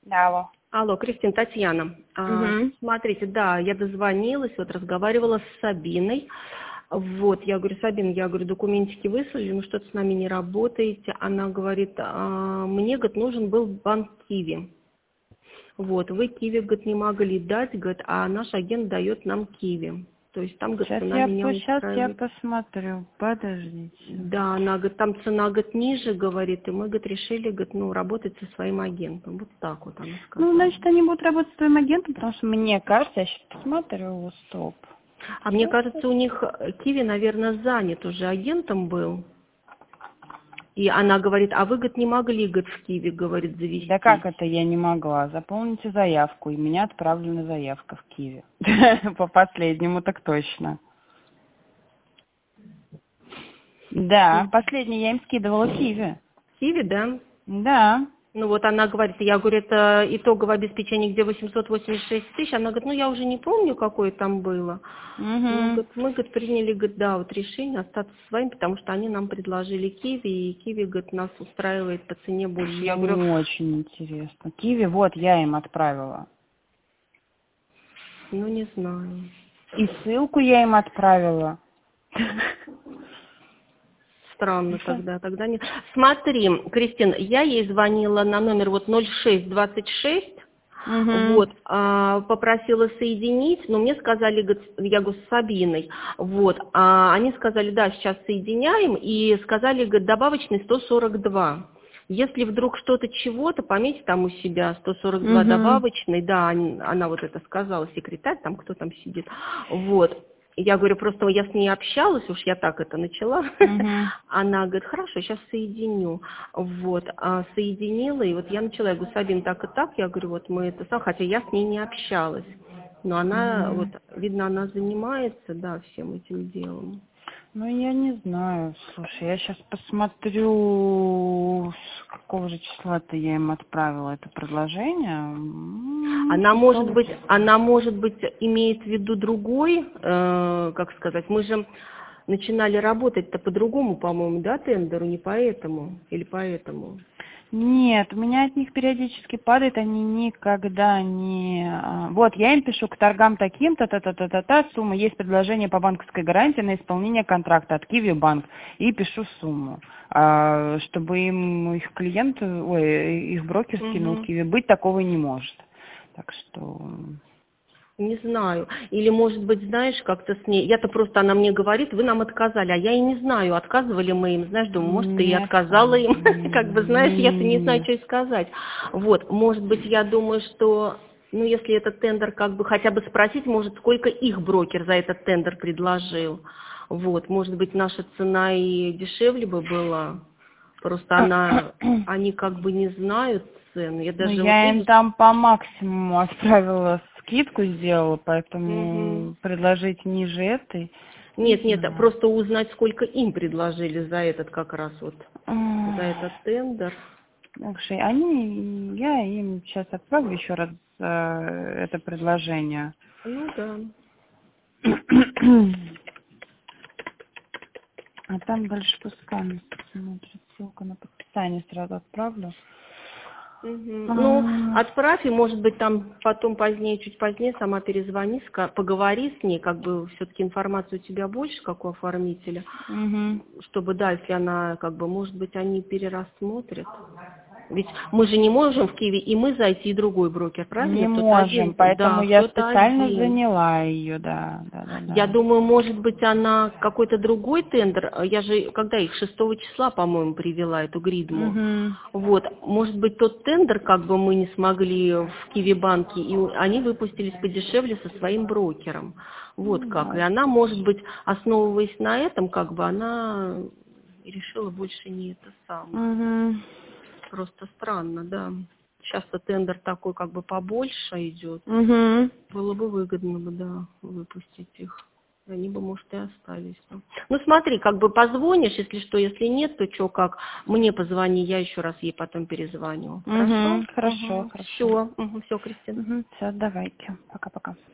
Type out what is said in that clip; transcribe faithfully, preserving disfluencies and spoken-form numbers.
Да, алло. Алло, Кристина, Татьяна. А, Угу. смотрите, да, я дозвонилась, вот разговаривала с Сабиной. Вот, я говорю, Сабина, я говорю, документики выслали, ну что-то с нами не работаете. Она говорит, а, мне, говорит, нужен был банк Киви. Вот, вы Киви, говорит, не могли дать, говорит, а наш агент дает нам Киви. То есть там, говорит, Сейчас цена я, меня по- сейчас я устраивает. посмотрю. Подождите. Да, она говорит, там цена, говорит, ниже, говорит, и мы, говорит, решили, говорит, ну, работать со своим агентом. Вот так вот она Ну, сказала. значит, они будут работать с твоим агентом, потому что мне кажется, я сейчас посмотрю, стоп. А мне кажется, у них Киви, наверное, занят уже агентом был. И она говорит, а вы, говорит, не могли, говорит, в Киви, говорит, завестись. Да как это я не могла? Заполните заявку, и меня отправлена заявка в Киеве. По последнему так точно. Да, последний я им скидывала Киви. Киви, да? Да. Ну вот она говорит, я говорю, это итоговое обеспечение, где восемьсот восемьдесят шесть тысяч. Она говорит, ну я уже не помню, какое там было. Ну, Угу. говорит, мы, говорит, приняли, говорит, да, вот решение остаться своим, потому что они нам предложили Киви, и Киви, говорит, нас устраивает по цене больше. Я говорю, Ну, очень интересно. Киви, вот, я им отправила. ну не знаю. И ссылку я им отправила. Странно тогда, тогда нет. Смотри, Кристин, я ей звонила на номер вот ноль шесть двадцать шесть, Угу. вот, а, попросила соединить, но мне сказали, говорит, я говорю, с Сабиной, вот, а они сказали, да, сейчас соединяем, и сказали, говорит, добавочный сто сорок два. Если вдруг что-то чего-то, пометьте там у себя сто сорок два Угу. добавочный, да, они- она вот это сказала, секретарь, там кто там сидит, вот. Я говорю, просто я с ней общалась, уж я так это начала. Угу. Она говорит, хорошо, сейчас соединю. Вот, а соединила, и вот я начала, я говорю, Сабин, так и так, я говорю, вот мы это сам, хотя я с ней не общалась. Но она, вот, Угу. видно, она занимается, да, всем этим делом. Ну, я не знаю. Слушай, я сейчас посмотрю, с какого же числа-то я им отправила это предложение. М, Она может шестого быть, числа. она может быть имеет в виду другой, э, как сказать, мы же начинали работать-то по-другому, по-моему, да, тендеру, не поэтому или поэтому. Нет, у меня от них периодически падает, они никогда не... а, Вот, я им пишу к торгам таким-то, та-та-та-та-та, сумма, есть предложение по банковской гарантии на исполнение контракта от Киви Банк, и пишу сумму, а, чтобы им их клиент, ой, их брокер скинул Мгм. Киви, быть такого не может. Так что... Не знаю. Или, может быть, знаешь, как-то с ней... Я-то просто, она мне говорит, вы нам отказали, а я и не знаю, отказывали мы им. Знаешь, думаю, может, ты и Нет, отказала им. Как бы, знаешь, я-то не знаю, нет. что и сказать. Вот, может быть, я думаю, что... Ну, если этот тендер, как бы, хотя бы спросить, может, сколько их брокер за этот тендер предложил. Вот, может быть, наша цена и дешевле бы была. Просто она... Они как бы не знают цены. Я Ну, даже вот я им вижу... там по максимуму отправила, скидку сделала, Мгм. поэтому предложить ниже этой, не Нет, нет, а знаю. просто узнать, сколько им предложили за этот как раз вот, за Ах, этот тендер. Слушай, они, я им сейчас отправлю еще раз э, это предложение. Ну да. А там дальше пускай они смотрят, ссылку на подписание сразу отправлю. Мгм. Ну, А, отправь, и, может быть, там потом позднее, чуть позднее сама перезвони, ска- поговори с ней, как бы все-таки информация у тебя больше, как у оформителя, мгм. чтобы, да, если она, как бы, может быть, они перерассмотрят. Ведь мы же не можем в Киеве и мы зайти, и другой брокер, Не правильно? Кто-то можем, один, поэтому да, я кто-то специально один. заняла ее, да, да, да, Я да. думаю, может быть, она какой-то другой тендер, а я же, когда их шестого числа, по-моему, привела, эту гридму, Угу. вот, может быть, тот тендер, как бы мы не смогли в Киви-банке, и они выпустились подешевле со своим брокером, вот как, и Может она, быть. может быть, основываясь на этом, как бы она решила больше не это самое, Угу. просто странно, да, сейчас-то тендер такой, как бы, побольше идет. Угу. Было бы выгодно бы, да, выпустить их. Они бы, может, и остались. бы. Ну, смотри, как бы позвонишь, если что, если нет, то что, как, мне позвони, я еще раз ей потом перезвоню. Хорошо? Угу. Хорошо, Угу. хорошо. Все, угу, все, Кристина. Угу. Все, давайте. Пока-пока.